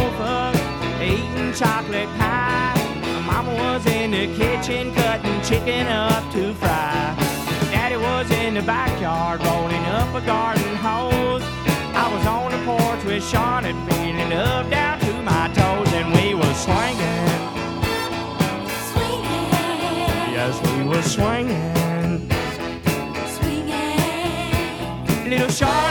sofa, eating chocolate pie. Mama was in the kitchen cutting chicken up to fry. Daddy was in the backyard rolling up a garden hose. I was on the porch with Charlotte feeling up down to my toes, and we were swinging. Yes, we were swinging. Little Charlotte